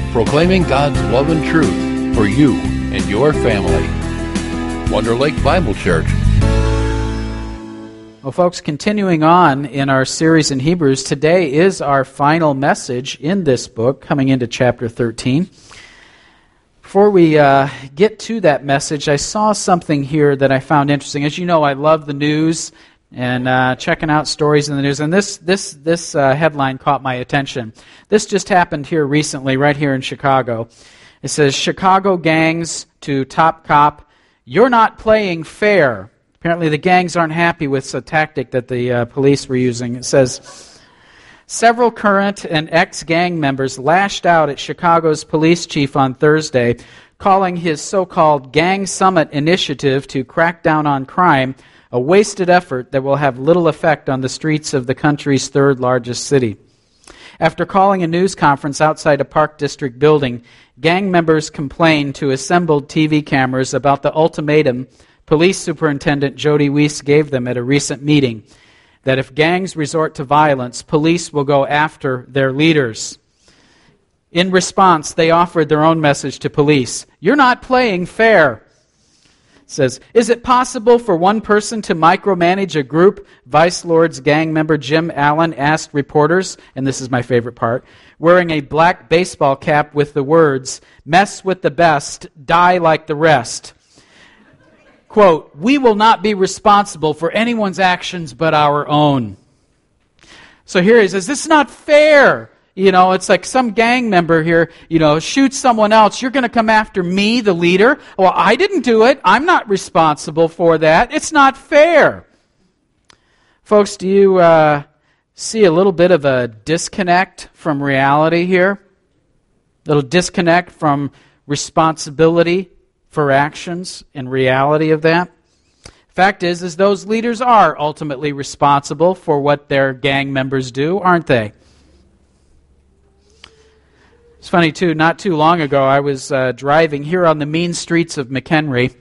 proclaiming God's love and truth for you and your family. Wonder Lake Bible Church. Well, folks, continuing on in our series in Hebrews, today is our final message in this book, coming into chapter 13. Before we get to that message, I saw something here that I found interesting. As you know, I love the news and checking out stories in the news, and this headline caught my attention. This just happened here recently, right here in Chicago. It says, Chicago gangs to top cop, "You're not playing fair." Apparently the gangs aren't happy with the tactic that the police were using. It says, several current and ex-gang members lashed out at Chicago's police chief on Thursday, calling his so-called Gang Summit initiative to crack down on crime a wasted effort that will have little effect on the streets of the country's third largest city. After calling a news conference outside a Park District building, gang members complained to assembled TV cameras about the ultimatum Police Superintendent Jody Weiss gave them at a recent meeting, that if gangs resort to violence, police will go after their leaders. In response, they offered their own message to police. "You're not playing fair." It says, "Is it possible for one person to micromanage a group?" Vice Lord's gang member Jim Allen asked reporters, and this is my favorite part, wearing a black baseball cap with the words, "Mess with the best, die like the rest." Quote, "We will not be responsible for anyone's actions but our own." So here he says, this is not fair. You know, it's like some gang member here, shoots someone else. You're going to come after me, the leader? Well, I didn't do it. I'm not responsible for that. It's not fair. Folks, do you see a little bit of a disconnect from reality here? A little disconnect from responsibility for actions and reality of that? Fact is those leaders are ultimately responsible for what their gang members do, aren't they? It's funny, too, not too long ago, I was driving here on the mean streets of McHenry,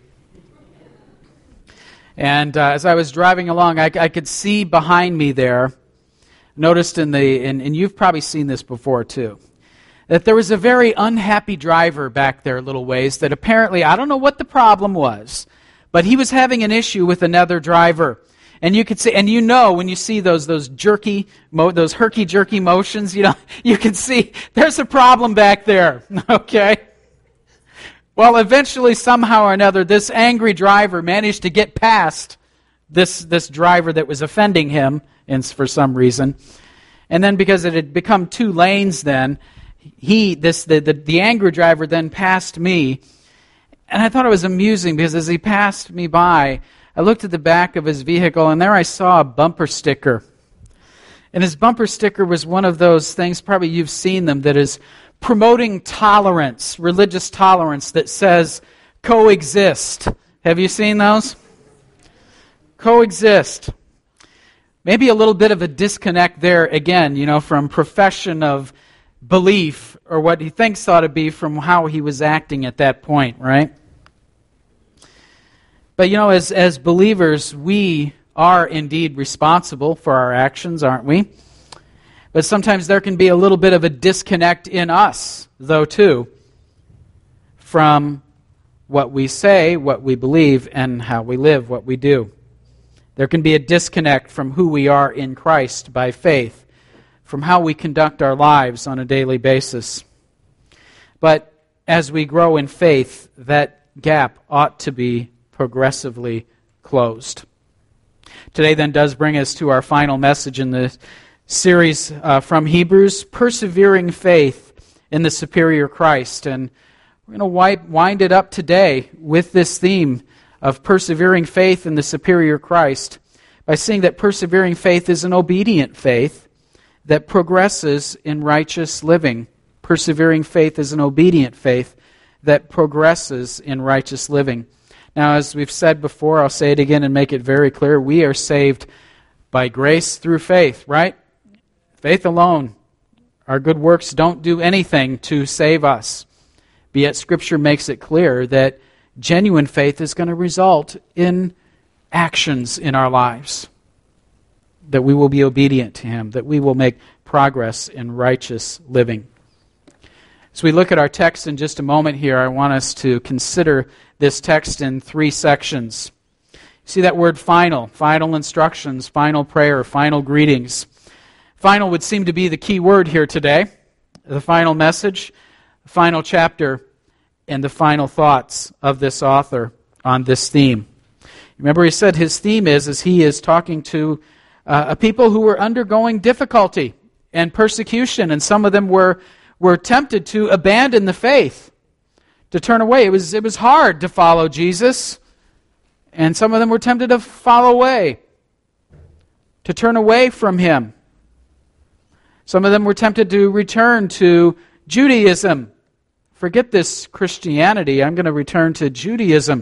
and as I was driving along, I could see behind me there, noticed and you've probably seen this before, too, that there was a very unhappy driver back there a little ways that apparently, I don't know what the problem was, but he was having an issue with another driver. And you could see, and when you see those herky-jerky motions, you can see there's a problem back there, okay? Well, eventually, somehow or another, this angry driver managed to get past this driver that was offending him, and for some reason. And then because it had become two lanes then, the angry driver then passed me, and I thought it was amusing because as he passed me by, I looked at the back of his vehicle, and there I saw a bumper sticker. And his bumper sticker was one of those things, probably you've seen them, that is promoting tolerance, religious tolerance, that says coexist. Have you seen those? Coexist. Maybe a little bit of a disconnect there, again, from profession of belief or what he thinks ought to be from how he was acting at that point, right? But as believers, we are indeed responsible for our actions, aren't we? But sometimes there can be a little bit of a disconnect in us, though, too, from what we say, what we believe, and how we live, what we do. There can be a disconnect from who we are in Christ by faith, from how we conduct our lives on a daily basis. But as we grow in faith, that gap ought to be progressively closed. Today then does bring us to our final message in the series from Hebrews, Persevering Faith in the Superior Christ. And we're going to wind it up today with this theme of persevering faith in the superior Christ by seeing that persevering faith is an obedient faith that progresses in righteous living. Persevering faith is an obedient faith that progresses in righteous living. Now, as we've said before, I'll say it again and make it very clear, we are saved by grace through faith, right? Faith alone. Our good works don't do anything to save us. But yet Scripture makes it clear that genuine faith is going to result in actions in our lives. That we will be obedient to Him, that we will make progress in righteous living. As we look at our text in just a moment here, I want us to consider this text in 3 sections. See that word final, final instructions, final prayer, final greetings. Final would seem to be the key word here today. The final message, the final chapter, and the final thoughts of this author on this theme. Remember, he said his theme is he is talking to a people who were undergoing difficulty and persecution, and some of them were tempted to abandon the faith, to turn away. It was hard to follow Jesus, and some of them were tempted to fall away, to turn away from him. Some of them were tempted to return to Judaism. Forget this Christianity, I'm going to return to Judaism.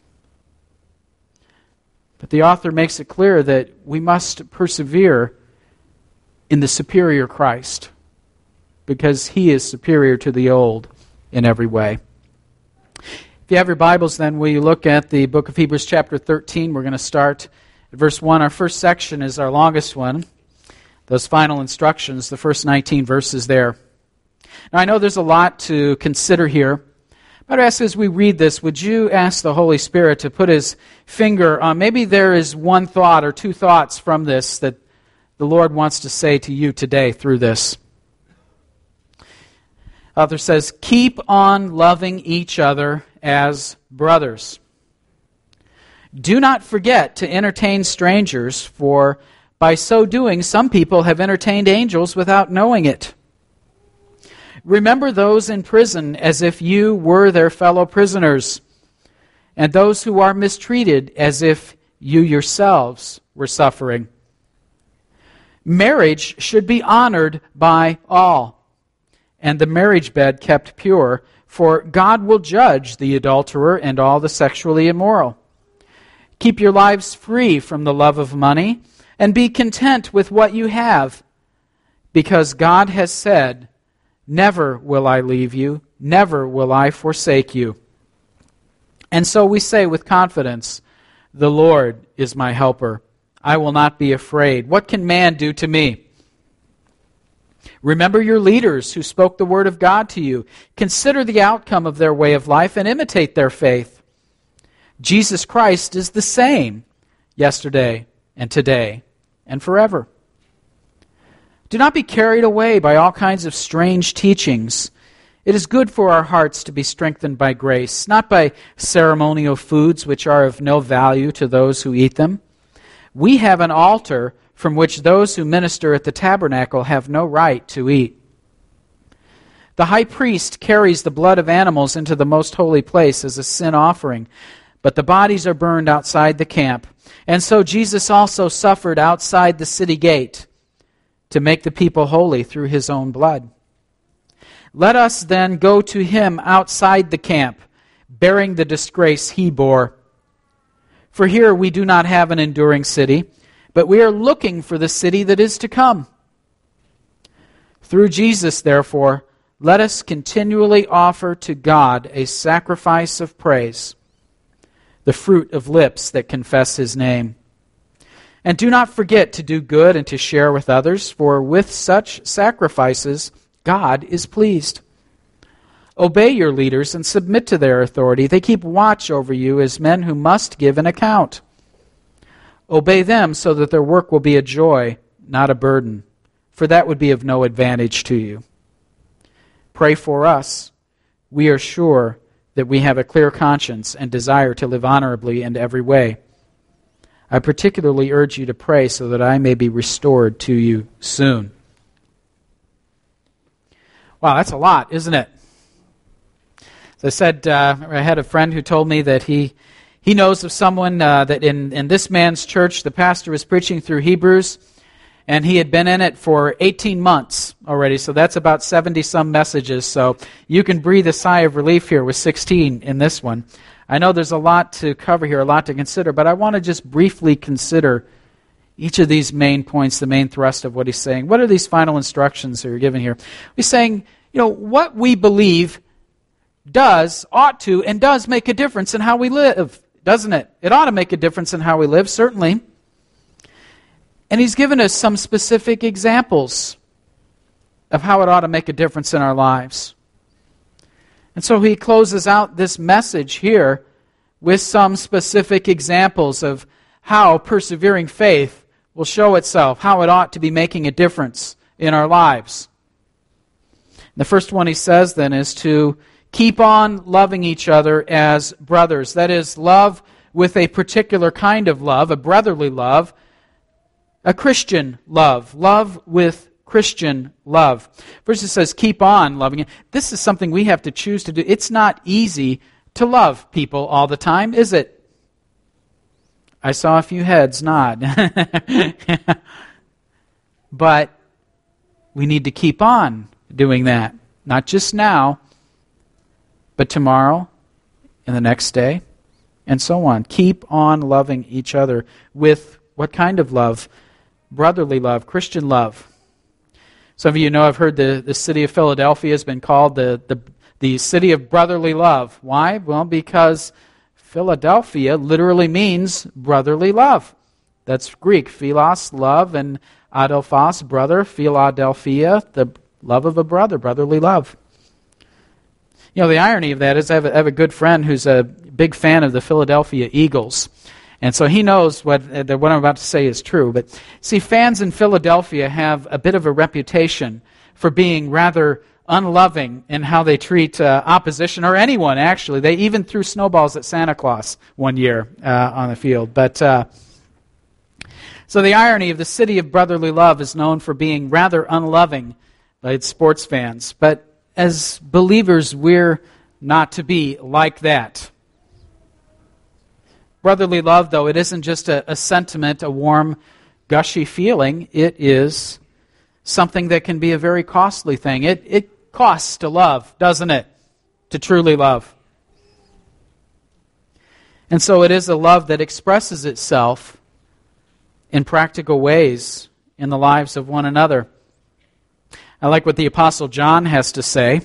But the author makes it clear that we must persevere in the superior Christ, because he is superior to the old in every way. If you have your Bibles, then will you look at the book of Hebrews chapter 13. We're going to start at verse 1. Our first section is our longest one. Those final instructions, the first 19 verses there. Now I know there's a lot to consider here. But I ask, as we read this, would you ask the Holy Spirit to put his finger on, maybe there is one thought or 2 thoughts from this that the Lord wants to say to you today through this. The author says, keep on loving each other as brothers. Do not forget to entertain strangers, for by so doing some people have entertained angels without knowing it. Remember those in prison as if you were their fellow prisoners, and those who are mistreated as if you yourselves were suffering. Marriage should be honored by all, and the marriage bed kept pure, for God will judge the adulterer and all the sexually immoral. Keep your lives free from the love of money, and be content with what you have, because God has said, never will I leave you, never will I forsake you. And so we say with confidence, the Lord is my helper. I will not be afraid. What can man do to me? Remember your leaders who spoke the word of God to you. Consider the outcome of their way of life and imitate their faith. Jesus Christ is the same yesterday and today and forever. Do not be carried away by all kinds of strange teachings. It is good for our hearts to be strengthened by grace, not by ceremonial foods which are of no value to those who eat them. We have an altar from which those who minister at the tabernacle have no right to eat. The high priest carries the blood of animals into the most holy place as a sin offering, but the bodies are burned outside the camp. And so Jesus also suffered outside the city gate to make the people holy through his own blood. Let us then go to him outside the camp, bearing the disgrace he bore. For here we do not have an enduring city, but we are looking for the city that is to come. Through Jesus, therefore, let us continually offer to God a sacrifice of praise, the fruit of lips that confess his name. And do not forget to do good and to share with others, for with such sacrifices God is pleased. Obey your leaders and submit to their authority. They keep watch over you as men who must give an account. Obey them so that their work will be a joy, not a burden, for that would be of no advantage to you. Pray for us. We are sure that we have a clear conscience and desire to live honorably in every way. I particularly urge you to pray so that I may be restored to you soon. Wow, that's a lot, isn't it? As I said, I had a friend who told me that he knows of someone that in this man's church, the pastor was preaching through Hebrews, and he had been in it for 18 months already, so that's about 70-some messages, so you can breathe a sigh of relief here with 16 in this one. I know there's a lot to cover here, a lot to consider, but I want to just briefly consider each of these main points, the main thrust of what he's saying. What are these final instructions that are given here? He's saying, what we believe ought to, and does make a difference in how we live, doesn't it? It ought to make a difference in how we live, certainly. And he's given us some specific examples of how it ought to make a difference in our lives. And so he closes out this message here with some specific examples of how persevering faith will show itself, how it ought to be making a difference in our lives. The first one he says then is to keep on loving each other as brothers. That is, love with a particular kind of love, a brotherly love, a Christian love, love with Christian love. First it says, keep on loving it. This is something we have to choose to do. It's not easy to love people all the time, is it? I saw a few heads nod. But we need to keep on doing that. Not just now, but tomorrow and the next day, and so on. Keep on loving each other with what kind of love? Brotherly love, Christian love. Some of you know I've heard the city of Philadelphia has been called the city of brotherly love. Why? Well, because Philadelphia literally means brotherly love. That's Greek, philos, love, and adelphos, brother, Philadelphia, the love of a brother, brotherly love. You know, the irony of that is I have a good friend who's a big fan of the Philadelphia Eagles. And so he knows what I'm about to say is true. But see, fans in Philadelphia have a bit of a reputation for being rather unloving in how they treat opposition, or anyone, actually. They even threw snowballs at Santa Claus one year on the field. But so the irony of the city of brotherly love is known for being rather unloving by its sports fans. But as believers, we're not to be like that. Brotherly love, though, it isn't just a sentiment, a warm, gushy feeling. It is something that can be a very costly thing. It costs to love, doesn't it? To truly love. And so it is a love that expresses itself in practical ways in the lives of one another. I like what the Apostle John has to say.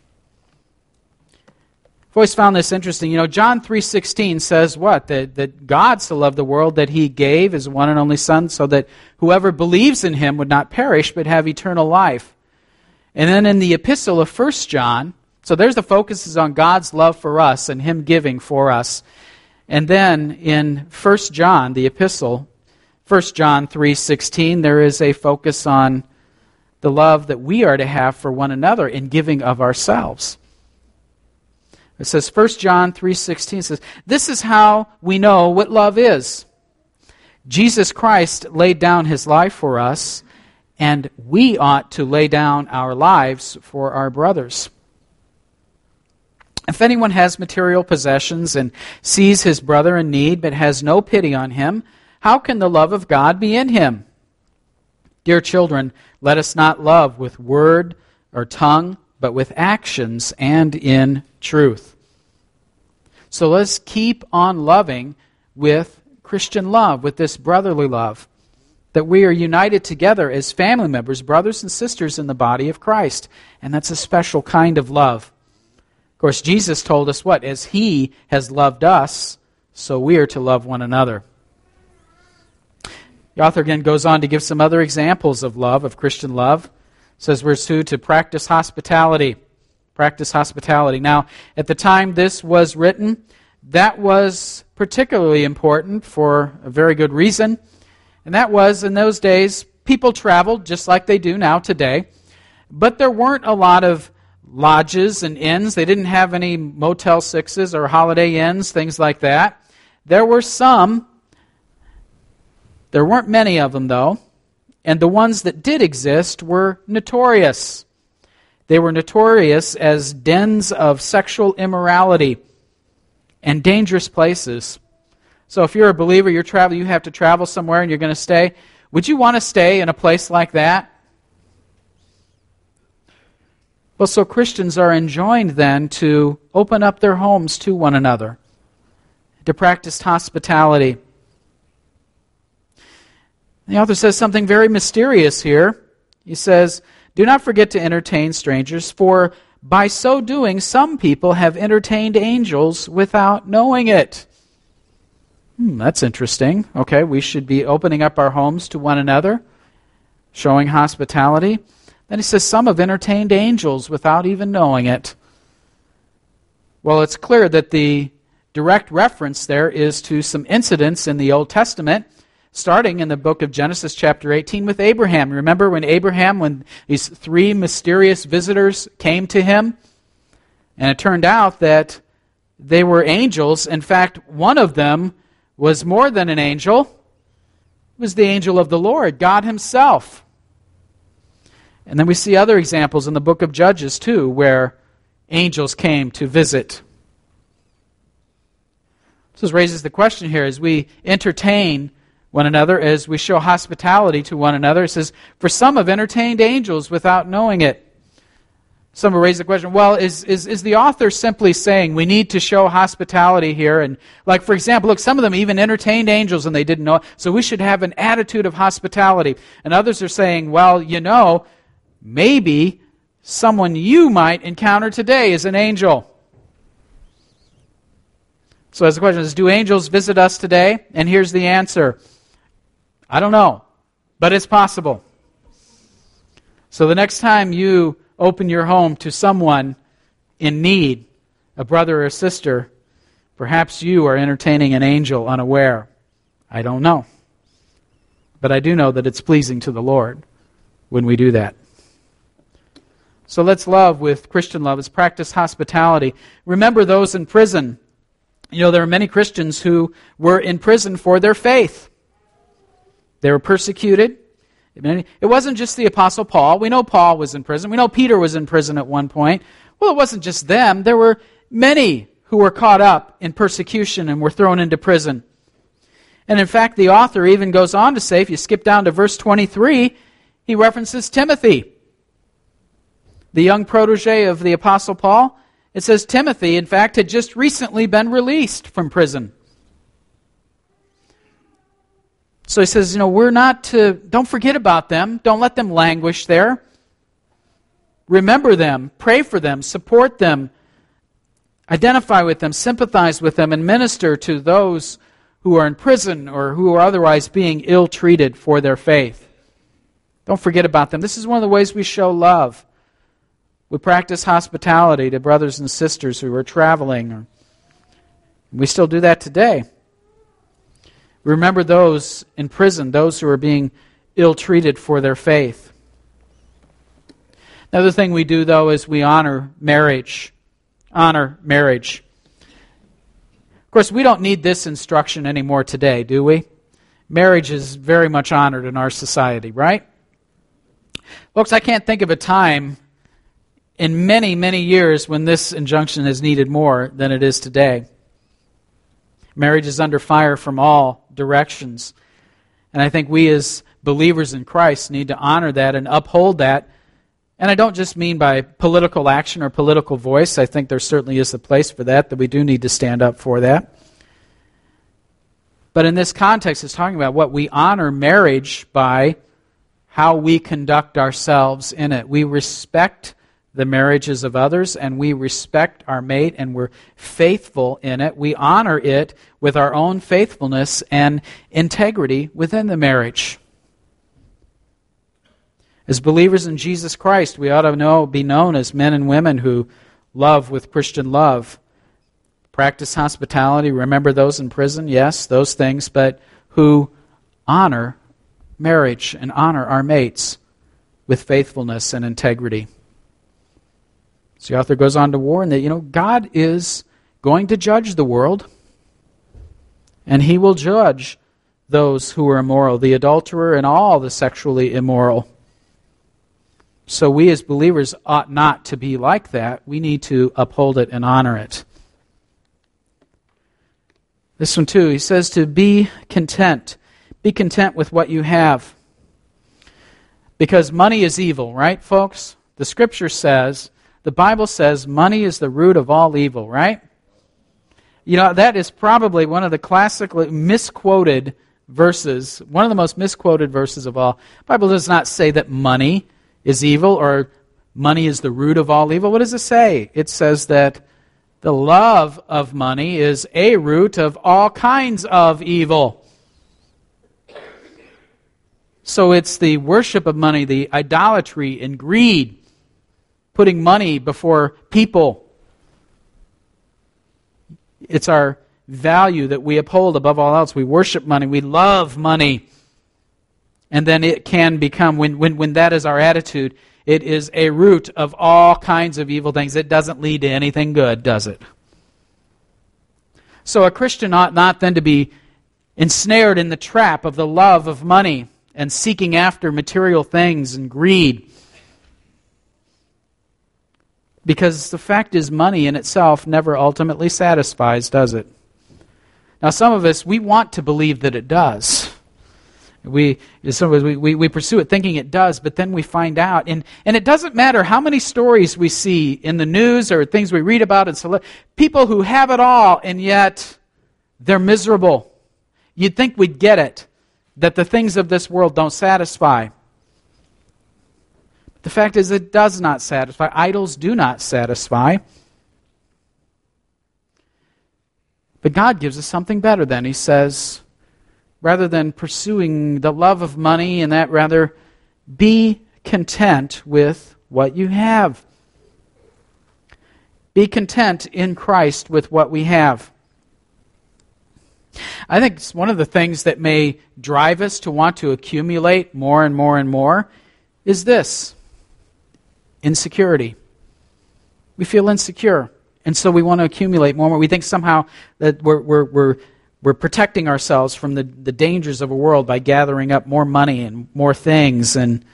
I've always found this interesting. You know, John 3:16 says what? That God so loved the world that he gave his one and only Son so that whoever believes in him would not perish but have eternal life. And then in the epistle of 1 John, so there's the focus is on God's love for us and him giving for us. And then in 1 John, the epistle, 1 John 3:16, there is a focus on the love that we are to have for one another in giving of ourselves. It says, 1 John 3:16 says, this is how we know what love is. Jesus Christ laid down his life for us, and we ought to lay down our lives for our brothers. If anyone has material possessions and sees his brother in need but has no pity on him, how can the love of God be in him? Dear children, let us not love with word or tongue, but with actions and in truth. So let's keep on loving with Christian love, with this brotherly love, that we are united together as family members, brothers and sisters in the body of Christ. And that's a special kind of love. Of course, Jesus told us what? As he has loved us, so we are to love one another. The author again goes on to give some other examples of love, of Christian love. It says verse 2, to practice hospitality. Practice hospitality. Now, at the time this was written, that was particularly important for a very good reason. And that was, in those days, people traveled just like they do now today. But there weren't a lot of lodges and inns. They didn't have any Motel 6s or Holiday Inns, things like that. There were some. There weren't many of them, though. And the ones that did exist were notorious. They were notorious as dens of sexual immorality and dangerous places. So if you're a believer, you have to travel somewhere and you're going to stay. Would you want to stay in a place like that? Well, so Christians are enjoined then to open up their homes to one another, to practice hospitality. The author says something very mysterious here. He says, do not forget to entertain strangers, for by so doing some people have entertained angels without knowing it. That's interesting. Okay, we should be opening up our homes to one another, showing hospitality. Then he says some have entertained angels without even knowing it. Well, it's clear that the direct reference there is to some incidents in the Old Testament, starting in the book of Genesis chapter 18 with Abraham. Remember when these three mysterious visitors came to him? And it turned out that they were angels. In fact, one of them was more than an angel. It was the angel of the Lord, God himself. And then we see other examples in the book of Judges too, where angels came to visit. So this raises the question here, as we entertain one another, as we show hospitality to one another, it says, for some have entertained angels without knowing it. Some will raise the question, well, is the author simply saying we need to show hospitality here? And like, for example, look, some of them even entertained angels and they didn't know it, so we should have an attitude of hospitality. And others are saying, well, maybe someone you might encounter today is an angel. So as the question is, do angels visit us today? And here's the answer. I don't know, but it's possible. So the next time you open your home to someone in need, a brother or a sister, perhaps you are entertaining an angel unaware. I don't know. But I do know that it's pleasing to the Lord when we do that. So let's love with Christian love. Let's practice hospitality. Remember those in prison. There are many Christians who were in prison for their faith. They were persecuted. It wasn't just the Apostle Paul. We know Paul was in prison. We know Peter was in prison at one point. Well, it wasn't just them. There were many who were caught up in persecution and were thrown into prison. And in fact, the author even goes on to say, if you skip down to verse 23, he references Timothy, the young protege of the Apostle Paul. It says Timothy, in fact, had just recently been released from prison. So he says, don't forget about them. Don't let them languish there. Remember them, pray for them, support them, identify with them, sympathize with them, and minister to those who are in prison or who are otherwise being ill-treated for their faith. Don't forget about them. This is one of the ways we show love. We practice hospitality to brothers and sisters who are traveling. We still do that today. Remember those in prison, those who are being ill-treated for their faith. Another thing we do, though, is we honor marriage. Honor marriage. Of course, we don't need this instruction anymore today, do we? Marriage is very much honored in our society, right? Folks, I can't think of a time in many, many years when this injunction is needed more than it is today. Marriage is under fire from all directions. And I think we as believers in Christ need to honor that and uphold that. And I don't just mean by political action or political voice. I think there certainly is a place for that we do need to stand up for that. But in this context, it's talking about what we honor marriage by how we conduct ourselves in it. We respect the marriages of others, and we respect our mate, and we're faithful in it. We honor it with our own faithfulness and integrity within the marriage. As believers in Jesus Christ, we ought to be known as men and women who love with Christian love. Practice hospitality, remember those in prison, yes, those things, but who honor marriage and honor our mates with faithfulness and integrity. So the author goes on to warn that, God is going to judge the world, and He will judge those who are immoral, the adulterer and all the sexually immoral. So we as believers ought not to be like that. We need to uphold it and honor it. This one too, he says to be content. Be content with what you have. Because money is evil, right, folks? The Scripture says, the Bible says money is the root of all evil, right? That is probably one of the classically misquoted verses, one of the most misquoted verses of all. The Bible does not say that money is evil or money is the root of all evil. What does it say? It says that the love of money is a root of all kinds of evil. So it's the worship of money, the idolatry and greed, putting money before people, It's our value that we uphold above all else. We worship money. We love money. And then it can become, when that is our attitude, it is a root of all kinds of evil things. It doesn't lead to anything good, does it? So a Christian ought not then to be ensnared in the trap of the love of money and seeking after material things and greed. Because the fact is, money in itself never ultimately satisfies, does it? Now, some of us, we want to believe that it does. We pursue it thinking it does, but then we find out. And it doesn't matter how many stories we see in the news or things we read about in people who have it all, and yet they're miserable. You'd think we'd get it, that the things of this world don't satisfy. The fact is, it does not satisfy. Idols do not satisfy. But God gives us something better then. He says, rather than pursuing the love of money and that, rather be content with what you have. Be content in Christ with what we have. I think it's one of the things that may drive us to want to accumulate more and more and more is this: insecurity. We feel insecure, and so we want to accumulate more and more. We think somehow that we're protecting ourselves from the dangers of a world by gathering up more money and more things, and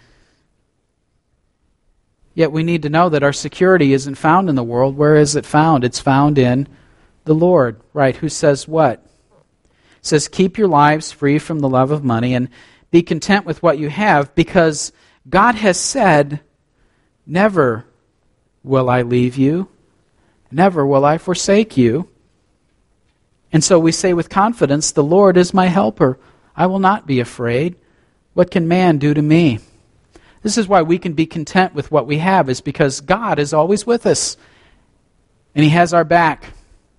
yet we need to know that our security isn't found in the world. Where is it found? It's found in the Lord, right? Who says what? It says, keep your lives free from the love of money and be content with what you have, because God has said, never will I leave you, never will I forsake you. And so we say with confidence, the Lord is my helper. I will not be afraid. What can man do to me? This is why we can be content with what we have, is because God is always with us, and He has our back.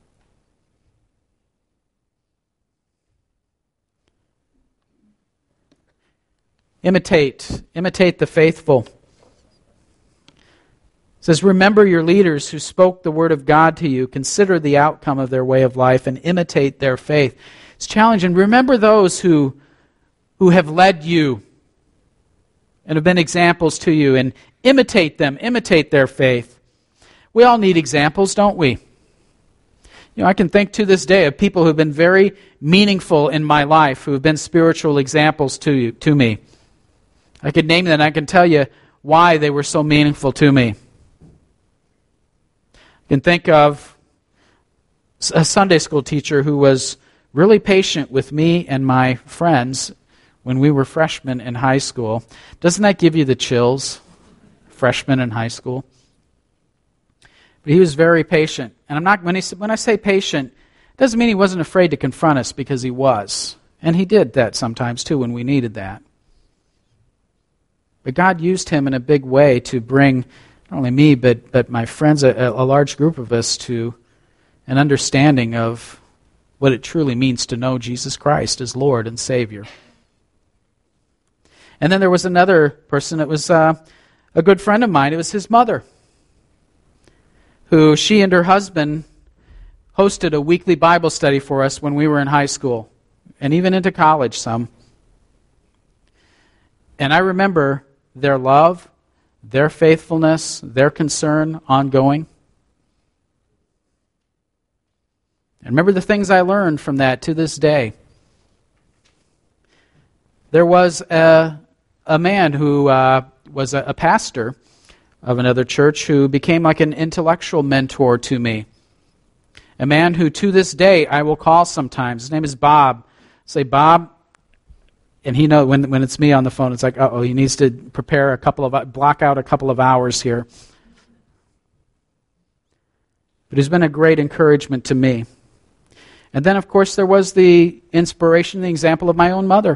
Imitate the faithful. It says, remember your leaders who spoke the word of God to you. Consider the outcome of their way of life and imitate their faith. It's challenging. Remember those who have led you and have been examples to you, and imitate them, imitate their faith. We all need examples, don't we? You know, I can think to this day of people who have been very meaningful in my life, who have been spiritual examples to me. I could name them, and I can tell you why they were so meaningful to me. I can think of a Sunday school teacher who was really patient with me and my friends when we were freshmen in high school. Doesn't that give you the chills? Freshmen in high school. But he was very patient. And I'm not, when I say patient, it doesn't mean he wasn't afraid to confront us, because he was. And he did that sometimes too when we needed that. But God used him in a big way to bring not only me, but my friends, a large group of us, to an understanding of what it truly means to know Jesus Christ as Lord and Savior. And then there was another person that was a good friend of mine. It was his mother, who she and her husband hosted a weekly Bible study for us when we were in high school, and even into college some. And I remember their love, their faithfulness, their concern ongoing. And remember the things I learned from that to this day. There was a man who was a pastor of another church who became like an intellectual mentor to me. A man who to this day I will call sometimes. His name is Bob. Say, Bob. And he knows when it's me on the phone, it's like, he needs to block out a couple of hours here. But he's been a great encouragement to me. And then, of course, there was the inspiration, the example of my own mother.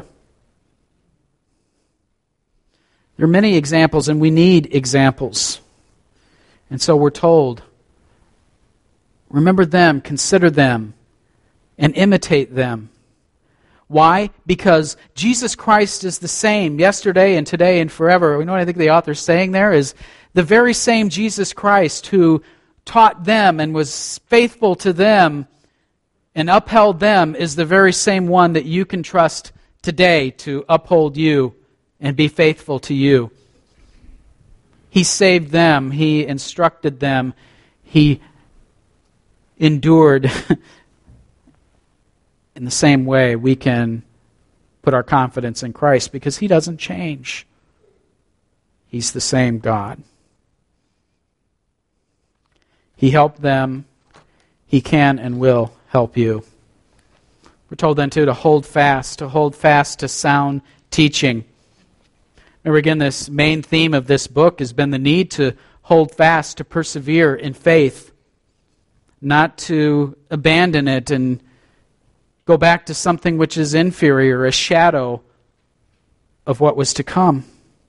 There are many examples, and we need examples. And so we're told, remember them, consider them, and imitate them. Why? Because Jesus Christ is the same yesterday and today and forever. You know what I think the author's saying there is the very same Jesus Christ who taught them and was faithful to them and upheld them is the very same one that you can trust today to uphold you and be faithful to you. He saved them. He instructed them. He endured. In the same way, we can put our confidence in Christ because He doesn't change. He's the same God. He helped them. He can and will help you. We're told then, too, to hold fast to sound teaching. Remember, again, this main theme of this book has been the need to hold fast, to persevere in faith, not to abandon it and go back to something which is inferior, a shadow of what was to come.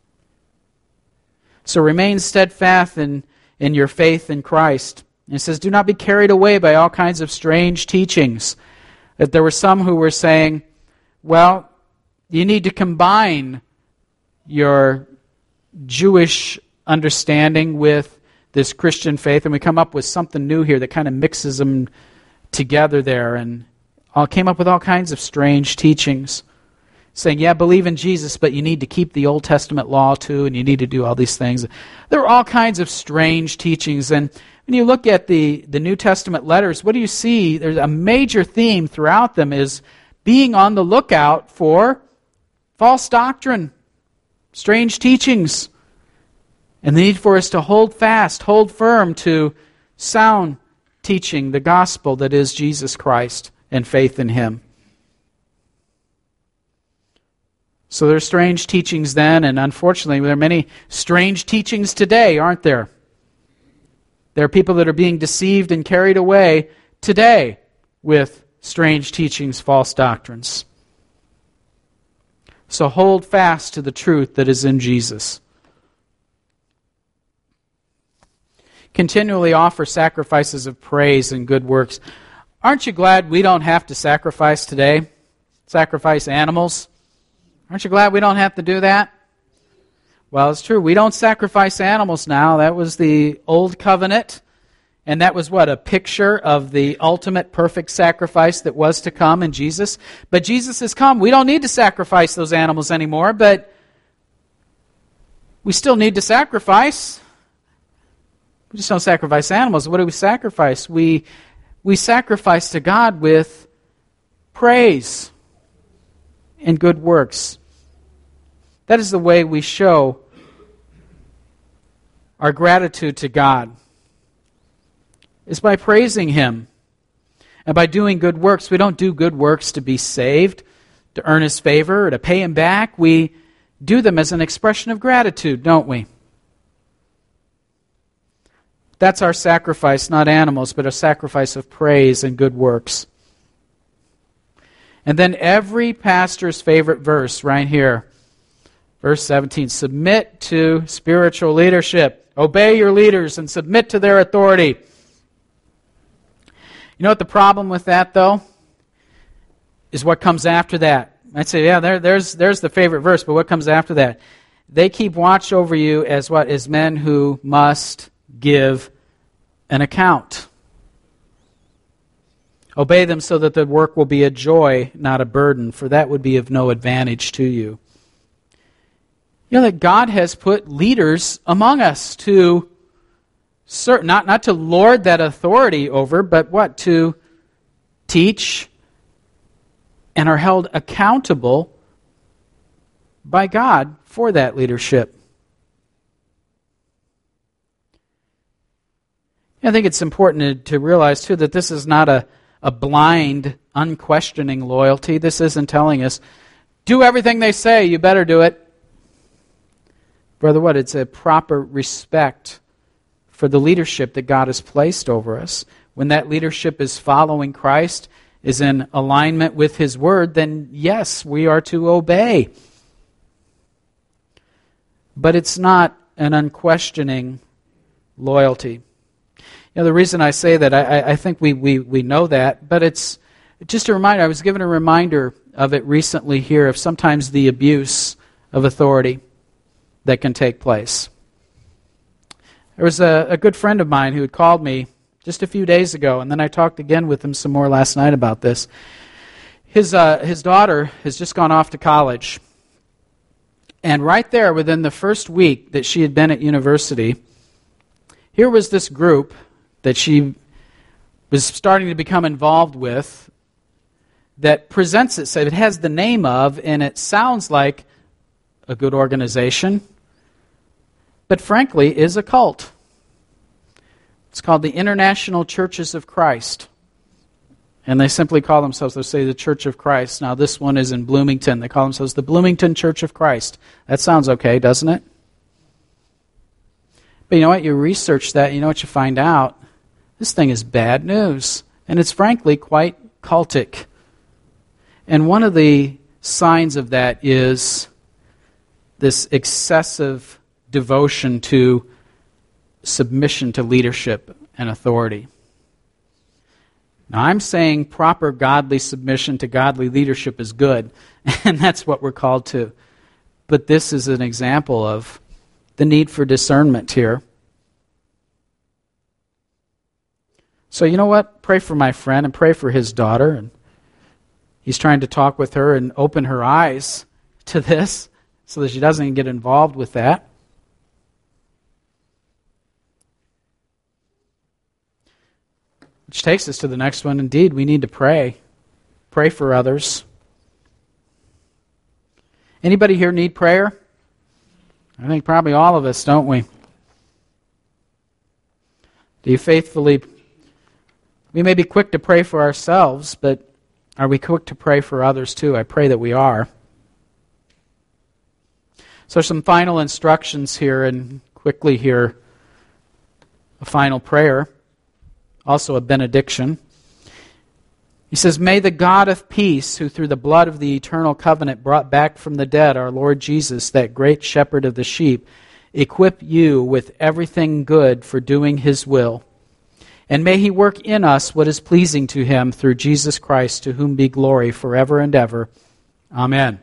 So remain steadfast in your faith in Christ. And it says, do not be carried away by all kinds of strange teachings. That there were some who were saying, well, you need to combine your Jewish understanding with this Christian faith, and we come up with something new here that kind of mixes them together there, and came up with all kinds of strange teachings, saying, yeah, believe in Jesus, but you need to keep the Old Testament law too, and you need to do all these things. There are all kinds of strange teachings, and when you look at the New Testament letters, what do you see? There's a major theme throughout them is being on the lookout for false doctrine, strange teachings, and the need for us to hold fast, hold firm to sound teaching, the gospel that is Jesus Christ and faith in Him. So there are strange teachings then, and unfortunately there are many strange teachings today, aren't there? There are people that are being deceived and carried away today with strange teachings, false doctrines. So hold fast to the truth that is in Jesus. Continually offer sacrifices of praise and good works. Aren't you glad we don't have to sacrifice today? Sacrifice animals? Aren't you glad we don't have to do that? Well, it's true. We don't sacrifice animals now. That was the old covenant. And that was what? A picture of the ultimate perfect sacrifice that was to come in Jesus. But Jesus has come. We don't need to sacrifice those animals anymore, but we still need to sacrifice. We just don't sacrifice animals. What do we sacrifice? We sacrifice to God with praise and good works. That is the way we show our gratitude to God, is by praising Him and by doing good works. We don't do good works to be saved, to earn His favor, or to pay Him back. We do them as an expression of gratitude, don't we? That's our sacrifice, not animals, but a sacrifice of praise and good works. And then every pastor's favorite verse right here, verse 17, submit to spiritual leadership. Obey your leaders and submit to their authority. You know what the problem with that, though, is what comes after that. I'd say, yeah, there's the favorite verse, but what comes after that? They keep watch over you as what? As men who must give an account. Obey them so that the work will be a joy, not a burden, for that would be of no advantage to you. You know that God has put leaders among us to not to lord that authority over, but what? To teach and are held accountable by God for that leadership. I think it's important to realize, too, that this is not a blind, unquestioning loyalty. This isn't telling us, do everything they say, you better do it. Brother, what? It's a proper respect for the leadership that God has placed over us. When that leadership is following Christ, is in alignment with His Word, then yes, we are to obey. But it's not an unquestioning loyalty. You know, the reason I say that, I think we know that, but it's just a reminder. I was given a reminder of it recently here, of sometimes the abuse of authority that can take place. There was a good friend of mine who had called me just a few days ago, and then I talked again with him some more last night about this. His daughter has just gone off to college. And right there, within the first week that she had been at university, here was this group that she was starting to become involved with that presents itself. It has the name of, and it sounds like a good organization, but frankly is a cult. It's called the International Churches of Christ. And they simply call themselves, they'll say the Church of Christ. Now this one is in Bloomington. They call themselves the Bloomington Church of Christ. That sounds okay, doesn't it? But you know what? You research that, you know what you find out? This thing is bad news. And it's frankly quite cultic. And one of the signs of that is this excessive devotion to submission to leadership and authority. Now, I'm saying proper godly submission to godly leadership is good, and that's what we're called to. But this is an example of the need for discernment here. So you know what? Pray for my friend and pray for his daughter. And he's trying to talk with her and open her eyes to this so that she doesn't get involved with that. Which takes us to the next one. Indeed, we need to pray. Pray for others. Anybody here need prayer? I think probably all of us, don't we? Do you faithfully... We may be quick to pray for ourselves, but are we quick to pray for others too? I pray that we are. So some final instructions here, and quickly here, a final prayer. Also a benediction. He says, "May the God of peace, who through the blood of the eternal covenant brought back from the dead our Lord Jesus, that great shepherd of the sheep, equip you with everything good for doing His will. And may He work in us what is pleasing to Him through Jesus Christ, to whom be glory forever and ever. Amen."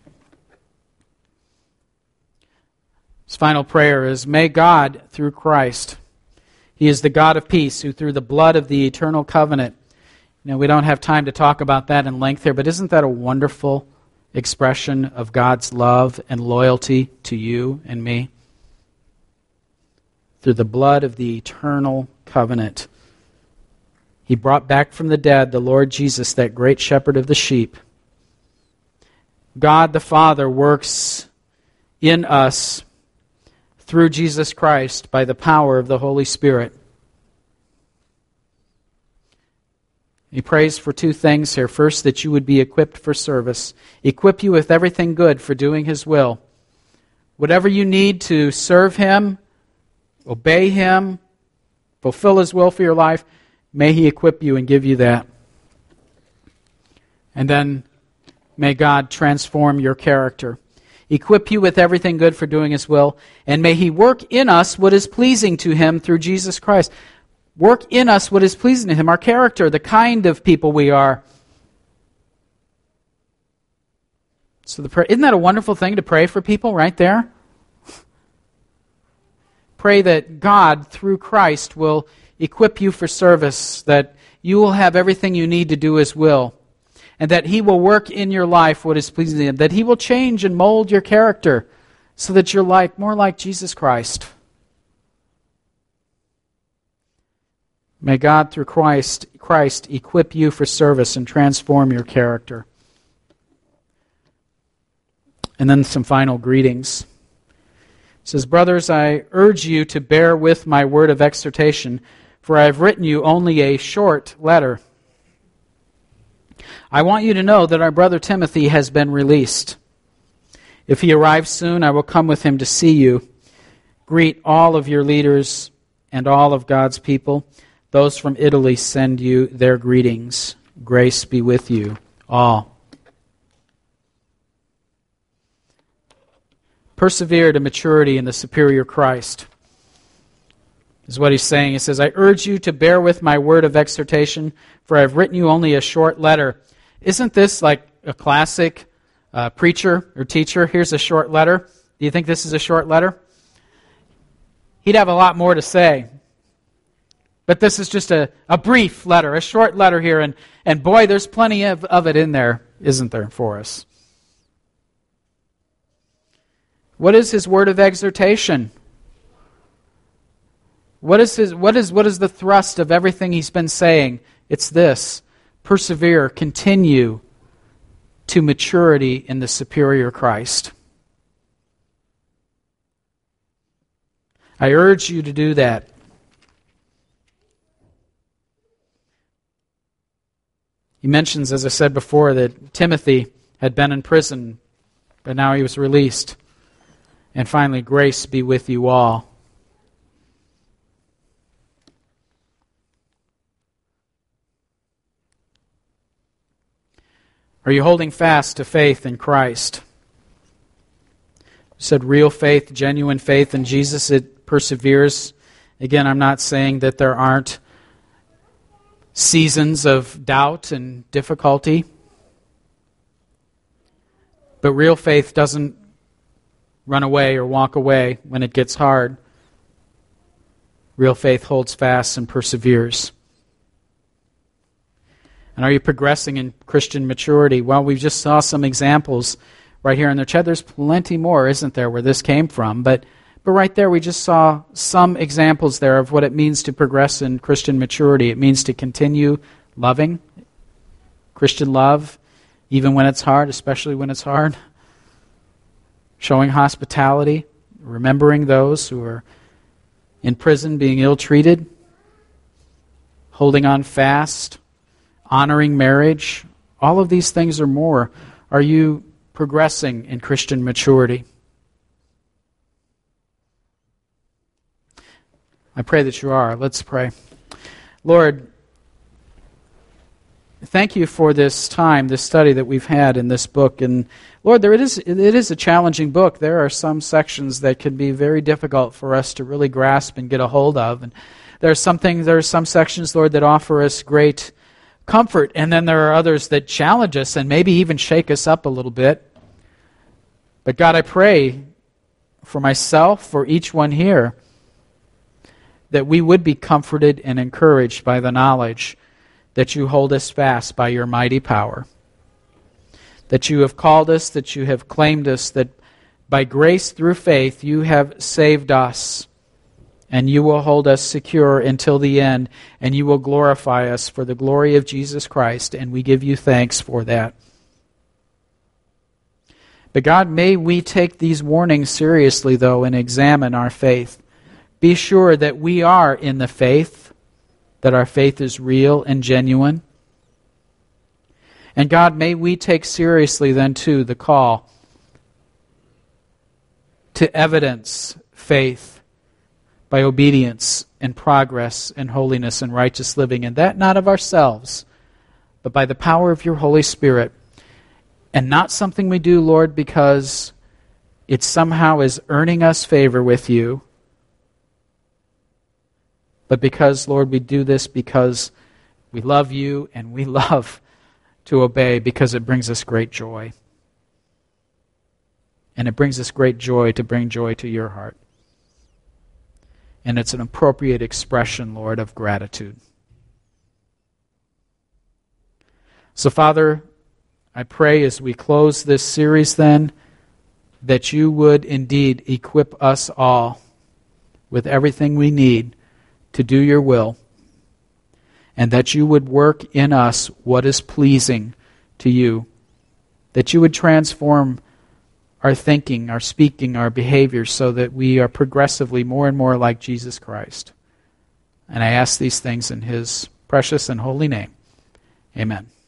His final prayer is, "May God, through Christ," He is the God of peace, who through the blood of the eternal covenant. You know, we don't have time to talk about that in length here, but isn't that a wonderful expression of God's love and loyalty to you and me? Through the blood of the eternal covenant, He brought back from the dead the Lord Jesus, that great shepherd of the sheep. God the Father works in us through Jesus Christ by the power of the Holy Spirit. He prays for two things here. First, that you would be equipped for service. Equip you with everything good for doing His will. Whatever you need to serve Him, obey Him, fulfill His will for your life, may He equip you and give you that. And then, may God transform your character. Equip you with everything good for doing His will, and may He work in us what is pleasing to Him through Jesus Christ. Work in us what is pleasing to Him, our character, the kind of people we are. So isn't that a wonderful thing to pray for people right there? Pray that God, through Christ, will equip you for service, that you will have everything you need to do His will, and that He will work in your life what is pleasing to Him, that He will change and mold your character so that you're more like Jesus Christ. May God, through Christ equip you for service and transform your character. And then some final greetings. It says, "Brothers, I urge you to bear with my word of exhortation, for I have written you only a short letter. I want you to know that our brother Timothy has been released. If he arrives soon, I will come with him to see you. Greet all of your leaders and all of God's people. Those from Italy send you their greetings. Grace be with you all." Persevere to maturity in the superior Christ is what he's saying. He says, "I urge you to bear with my word of exhortation, for I have written you only a short letter." Isn't this like a classic preacher or teacher? Here's a short letter. Do you think this is a short letter? He'd have a lot more to say. But this is just a brief letter, a short letter here, and boy, there's plenty of it in there, isn't there, for us? What is his word of exhortation? What is the thrust of everything he's been saying? It's this: persevere, continue to maturity in the superior Christ. I urge you to do that. He mentions, as I said before, that Timothy had been in prison, but now he was released. And finally, grace be with you all. Are you holding fast to faith in Christ? You said real faith, genuine faith in Jesus, it perseveres. Again, I'm not saying that there aren't seasons of doubt and difficulty. But real faith doesn't run away or walk away when it gets hard. Real faith holds fast and perseveres. And are you progressing in Christian maturity? Well, we just saw some examples right here in the chat. There's plenty more, isn't there, where this came from. But right there, we just saw some examples there of what it means to progress in Christian maturity. It means to continue loving, Christian love, even when it's hard, especially when it's hard. Showing hospitality, remembering those who are in prison being ill-treated, holding on fast, honoring marriage. All of these things or more. Are you progressing in Christian maturity? I pray that you are. Let's pray. Lord, thank you for this time, this study that we've had in this book. And Lord, it is a challenging book. There are some sections that can be very difficult for us to really grasp and get a hold of. And there are some sections, Lord, that offer us great comfort. And then there are others that challenge us and maybe even shake us up a little bit. But God, I pray for myself, for each one here, that we would be comforted and encouraged by the knowledge that you hold us fast by your mighty power, that you have called us, that you have claimed us, that by grace through faith you have saved us, and you will hold us secure until the end, and you will glorify us for the glory of Jesus Christ, and we give you thanks for that. But God, may we take these warnings seriously, though, and examine our faith. Be sure that we are in the faith, that our faith is real and genuine. And God, may we take seriously then too the call to evidence faith by obedience and progress and holiness and righteous living, and that not of ourselves, but by the power of your Holy Spirit. And not something we do, Lord, because it somehow is earning us favor with you, but because, Lord, we do this because we love you and we love to obey because it brings us great joy. And it brings us great joy to bring joy to your heart. And it's an appropriate expression, Lord, of gratitude. So, Father, I pray as we close this series then, that you would indeed equip us all with everything we need to do your will, and that you would work in us what is pleasing to you, that you would transform our thinking, our speaking, our behavior, so that we are progressively more and more like Jesus Christ. And I ask these things in his precious and holy name. Amen.